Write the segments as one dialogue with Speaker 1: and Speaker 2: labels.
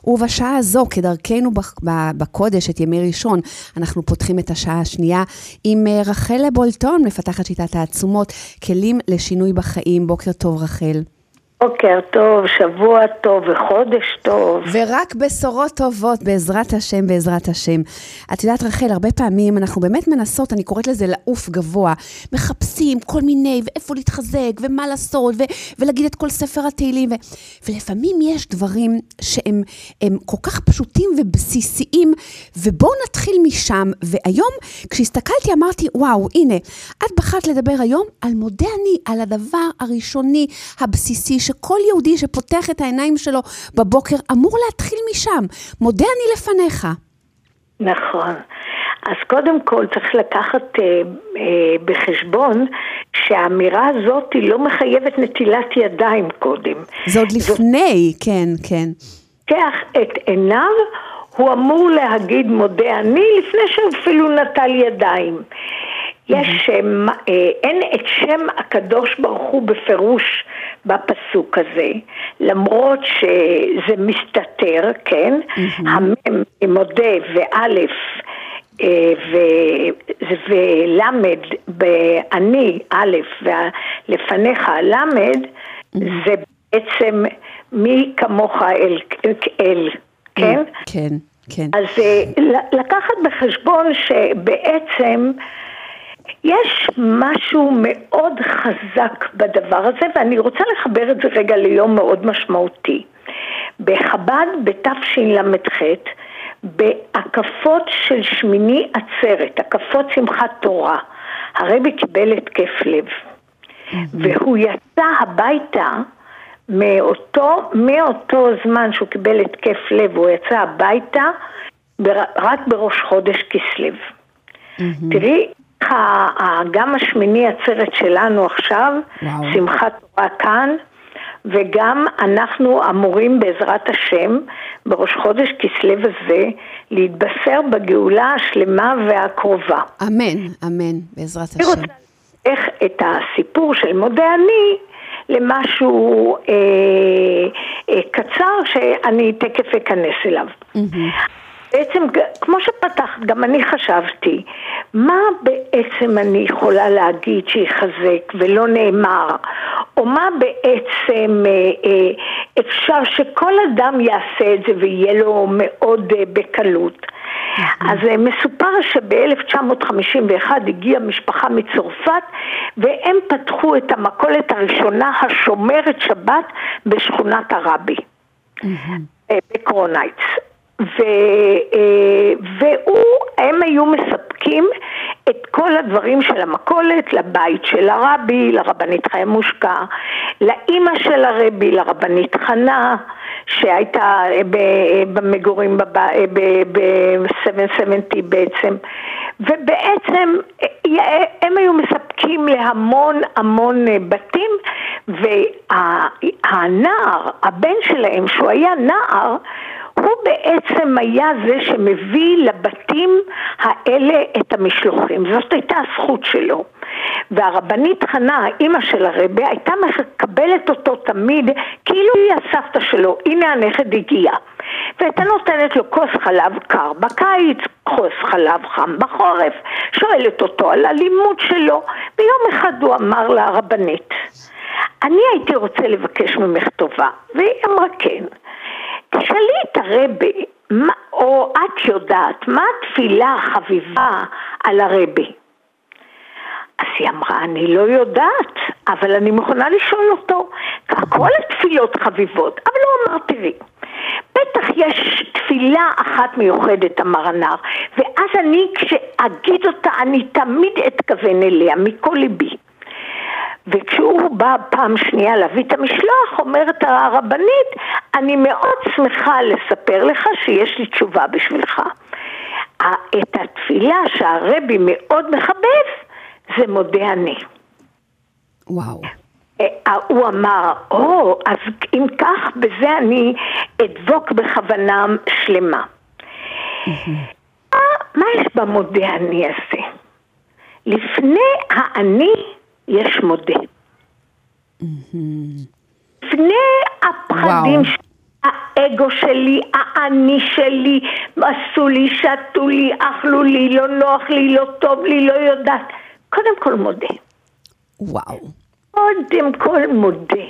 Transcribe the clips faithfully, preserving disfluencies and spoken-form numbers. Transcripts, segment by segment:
Speaker 1: ובשעה הזו, כדרכנו בקודש, את ימי ראשון, אנחנו פותחים את השעה השנייה עם רחל בולטון, מפתחת שיטת העצומות, כלים לשינוי בחיים. בוקר טוב, רחל.
Speaker 2: בוקר טוב, שבוע טוב וחודש טוב.
Speaker 1: ורק בשורות טובות, בעזרת השם, בעזרת השם. את יודעת, רחל, הרבה פעמים אנחנו באמת מנסות, אני קוראת לזה לעוף גבוה, מחפשים כל מיני, ואיפה להתחזק, ומה לעשות, ו- ולהגיד את כל ספר התהילים, ו- ולפעמים יש דברים שהם הם כל כך פשוטים ובסיסיים, ובואו נתחיל משם. והיום, כשהסתכלתי, אמרתי, וואו, הנה, את בחרת לדבר היום על מודה אני, על הדבר הראשוני, הבסיסי, שכל יהודי שפותח את העיניים שלו בבוקר אמור להתחיל משם. מודה אני לפניך.
Speaker 2: נכון. אז קודם כל צריך לקחת אה, אה, בחשבון שהאמירה הזאת היא לא מחייבת נטילת ידיים קודם.
Speaker 1: זה עוד לפני, זאת... כן, כן.
Speaker 2: כך את עיניו, הוא אמור להגיד מודה אני לפני שאפילו נטל ידיים. יש, אין את שם הקדוש ברוך הוא בפירוש בפסוק הזה, למרות שזה מסתתר, כן? המם מודה ואלף ולמד באני אלף ולפניך למד, זה בעצם מי כמוך אל, אל, כן?
Speaker 1: כן, כן.
Speaker 2: אז לקחת בחשבון שבעצם יש משהו מאוד חזק בדבר הזה, ואני רוצה לחבר את זה רגע ליום מאוד משמעותי. בחב"ד בתשל"ח, בהקפות של שמיני עצרת, הקפות שמחת תורה, הרבי קיבל התקף לב, והוא יצא הביתה מאותו, מאותו זמן שהוא קיבל התקף לב, הוא יצא הביתה רק בראש חודש כסלו. תראי, גם השמיני עצרת שלנו עכשיו, וואו. שמחת תורה כאן, וגם אנחנו אמורים בעזרת השם, בראש חודש כסלו הזה, להתבשר בגאולה השלמה והקרובה.
Speaker 1: אמן, אמן, בעזרת השם.
Speaker 2: אני רוצה איך את הסיפור של מודה אני, למשהו אה, אה, קצר שאני תקף אכנס אליו. Mm-hmm. בעצם, כמו שפתחת, גם אני חשבתי, מה בעצם אני יכולה להגיד שיחזק ולא נאמר, או מה בעצם אה, אה, אפשר שכל אדם יעשה את זה ויהיה לו מאוד אה, בקלות. אז אה, מסופר שב-אלף תשע מאות חמישים ואחת הגיעה משפחה מצרפת, והם פתחו את המכולת הראשונה השומרת שבת בשכונת הרבי, אה, בקרונייץ. ו, והוא, הם היו מספקים את כל הדברים של המכולת, לבית של הרבי, לרבנית חיה מושקע, לאמא של הרבי, לרבנית חנה, שהייתה במגורים ב-שבע שבעים בעצם, ובעצם הם היו מספקים להמון המון בתים, והנער, הבן שלהם, שהוא היה נער, הוא בעצם היה זה שמביא לבתים האלה את המשלוחים. זאת הייתה הזכות שלו. והרבנית חנה, האמא של הרבי, הייתה מקבלת אותו תמיד, כאילו היא הסבתא שלו. הנה הנכד הגיע. והייתה נותנת לו כוס חלב קר בקיץ, כוס חלב חם בחורף. שואלת אותו על הלימוד שלו. ביום אחד הוא אמר לרבנית, אני הייתי רוצה לבקש ממך טובה. והיא אמרה כן. תשאלי את הרבי, מה, או את יודעת, מה התפילה החביבה על הרבי? אז היא אמרה, אני לא יודעת, אבל אני מוכנה לשאול אותו. כל התפילות חביבות, אבל הוא אמר, תראי, בטח יש תפילה אחת מיוחדת, אמר הנער, ואז אני, כשאגיד אותה, אני תמיד אתכוון אליה, מכל ליבי. וכשהוא בא פעם שנייה להביא את המשלוח, אומרת הרבנית, אני מאוד שמחה לספר לך שיש לי תשובה בשבילך. את התפילה שהרבי מאוד מחבב, זה מודה אני.
Speaker 1: וואו.
Speaker 2: הוא אמר, או, אז אם כך, בזה אני אדבוק בכוונה שלמה. מה יש במודה אני הזה? לפני האני, יש מודה. לפני הפחדים, האגו שלי, האני שלי, עשו לי, שתו לי, אכלו לי, לא נוח לי, לא טוב לי, לא יודעת. קודם כל מודה.
Speaker 1: וואו.
Speaker 2: קודם כל מודה.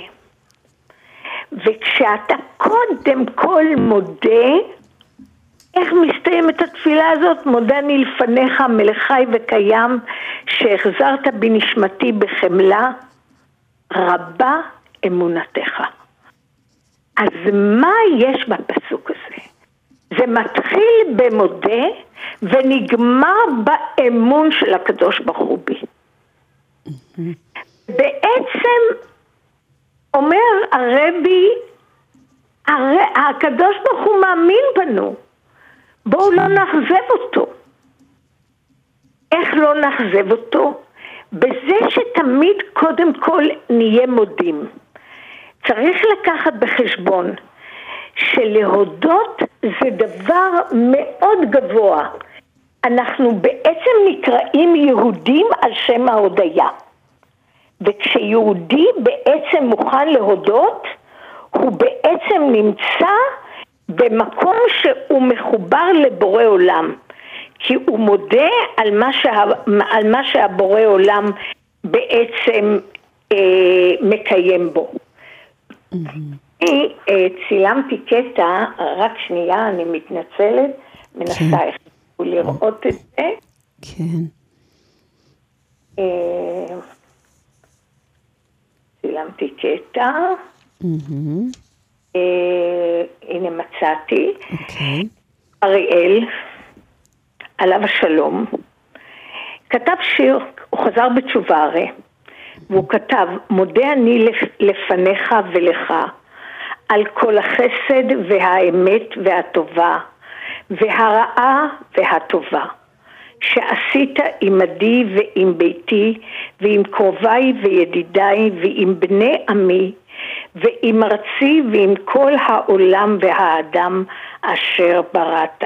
Speaker 2: וכשאתה קודם כל מודה, איך מסתיימת התפילה הזאת? מודה אני לפניך, מלך חי וקיים, שהחזרת בנשמתי בחמלה, רבה אמונתך. אז מה יש בפסוק הזה? זה מתחיל במודה, ונגמר באמון של הקדוש ברוך הוא בי. בעצם אומר הרבי, הר... הקדוש ברוך הוא מאמין בנו, בואו לא נחזב אותו. איך לא נחזב אותו? בזה שתמיד קודם כל נהיה מודים. צריך לקחת בחשבון שלהודות זה דבר מאוד גבוה. אנחנו בעצם נקראים יהודים על שם ההודיה. וכשיהודי בעצם מוכן להודות, הוא בעצם נמצא במקום שהוא מחובר לבורא עולם. כי הוא מודה על מה, שה, על מה שהבורא עולם בעצם אה, מקיים בו. Mm-hmm. אני אה, צילמתי קטע, רק שנייה, אני מתנצלת, מנסה איך okay. לראות את זה.
Speaker 1: כן.
Speaker 2: אה, צילמתי קטע.
Speaker 1: Mm-hmm.
Speaker 2: אה, הנה מצאתי.
Speaker 1: Okay.
Speaker 2: אריאל, עליו השלום, כתב שיר, הוא חזר בתשובה הרי, והוא כתב, מודה אני לפניך ולך, על כל החסד והאמת והטובה, והרעה והטובה, שעשית עמדי ועם ביתי, ועם קרוביי וידידיי, ועם בני עמי, ועם ארצי ועם כל העולם והאדם אשר בראת.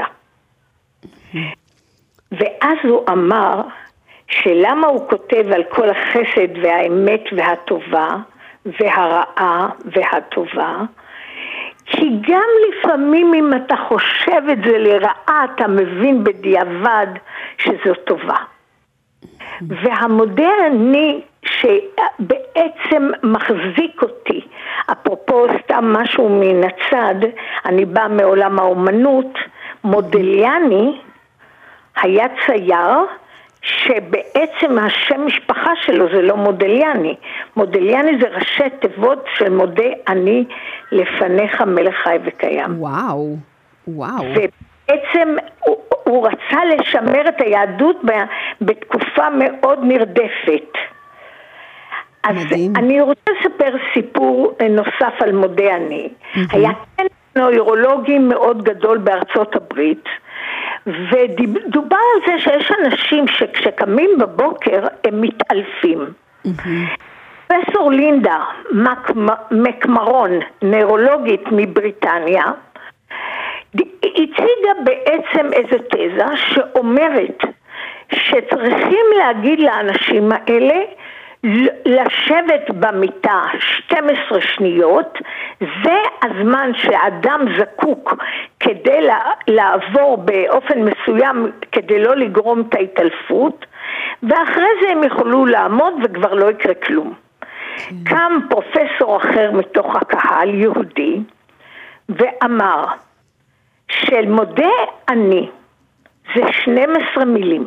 Speaker 2: ואז הוא אמר שלמה הוא כותב על כל החסד והאמת והטובה והרעה והטובה, כי גם לפעמים אם אתה חושב את זה לרעה אתה מבין בדיעבד שזו טובה. והמודה אני שבעצם מחזיק אותי, אפרופו סתם משהו מן הצד, אני באה מעולם האומנות, מודליאני היה צייר שבעצם השם משפחה שלו זה לא מודליאני. מודליאני זה ראשי תיבות של מודה אני לפניך מלך חי וקיים.
Speaker 1: וואו, וואו.
Speaker 2: ובעצם הוא, הוא רצה לשמר את היהדות בתקופה מאוד נרדפת. אז מדהים. אני רוצה לספר סיפור נוסף על מודה אני. Mm-hmm. היה כן נוירולוגי מאוד גדול בארצות הברית, ודובר על זה שיש אנשים שכשקמים בבוקר הם מתעלפים. פרופסור לינדה מקמרון, נוירולוגית מבריטניה, הציגה בעצם איזו תזה שאומרת שצריכים להגיד לאנשים האלה לשבת במיטה שתים עשרה שניות, זה הזמן שאדם זקוק כדי לעבור באופן מסוים כדי לא לגרום את ההתעלפות, ואחרי זה הם יכולו לעמוד וכבר לא יקרה כלום. כן. קם פרופסור אחר מתוך הקהל יהודי ואמר של מודה אני זה שתים עשרה מילים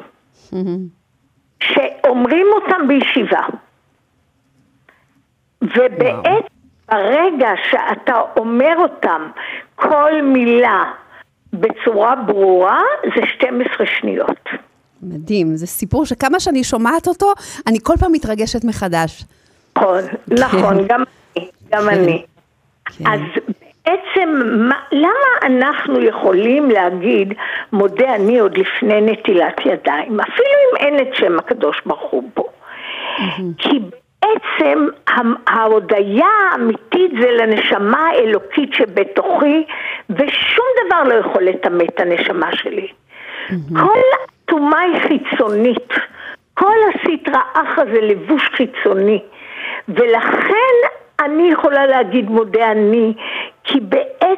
Speaker 2: שאומרים אותם בישיבה, ובעצם ברגע שאתה אומר אותם כל מילה בצורה ברורה זה שתים עשרה שניות.
Speaker 1: מדהים, זה סיפור שכמה שאני שומעת אותו אני כל פעם מתרגשת מחדש.
Speaker 2: נכון, נכון, גם אני, גם אני. אז בעצם למה אנחנו יכולים להגיד מודה אני עוד לפני נטילת ידיים, אפילו אם אין את שם הקדוש ברוך הוא בו? כי בעצם ההודיה האמיתית זה לנשמה האלוקית שבתוכי, ושום דבר לא יכול לטמא את הנשמה שלי. כל תומה היא חיצונית, כל הסטרא אחרא זה לבוש חיצוני, ולכן אני יכולה להגיד מודה אני, כי בעצם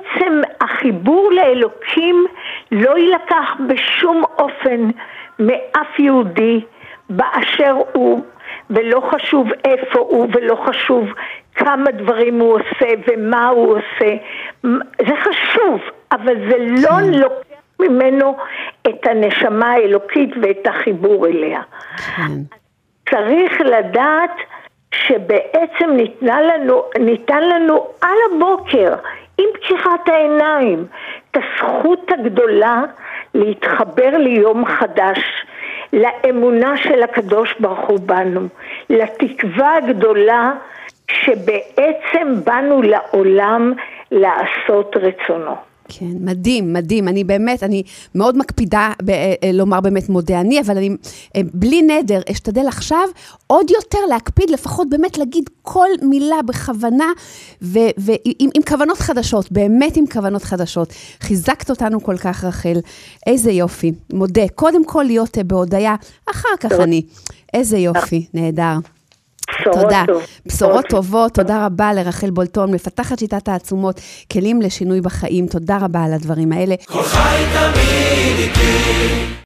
Speaker 2: בעצם החיבור לאלוקים לא ילקח בשום אופן מאף יהודי באשר הוא, ולא חשוב איפה הוא, ולא חשוב כמה דברים הוא עושה ומה הוא עושה. זה חשוב, אבל זה לא לוקח ממנו את הנשמה האלוקית ואת החיבור אליה. צריך לדעת שבעצם ניתנה לנו, ניתן לנו על הבוקר, עם פתיחת העיניים, את הזכות הגדולה להתחבר ליום חדש, לאמונה של הקדוש ברוך הוא בנו, לתקווה הגדולה שבעצם באנו לעולם לעשות רצונו.
Speaker 1: כן, מדהים, מדהים. אני באמת, אני מאוד מקפידה ב- לומר באמת מודה אני, אבל אני בלי נדר אשתדל עכשיו עוד יותר להקפיד, לפחות באמת להגיד כל מילה בכוונה, ועם עם כוונות חדשות, באמת עם כוונות חדשות. חיזקת אותנו כל כך, רחל. איזה יופי. מודה. קודם כל להיות בהודיה, אחר כך אני. איזה יופי, נהדר. תודה. בשורות טובות, תודה רבה לרחל בולטון, מפתחת שיטת העצומות, כלים לשינוי בחיים. תודה רבה על הדברים האלה. כל חי תמיד איתי.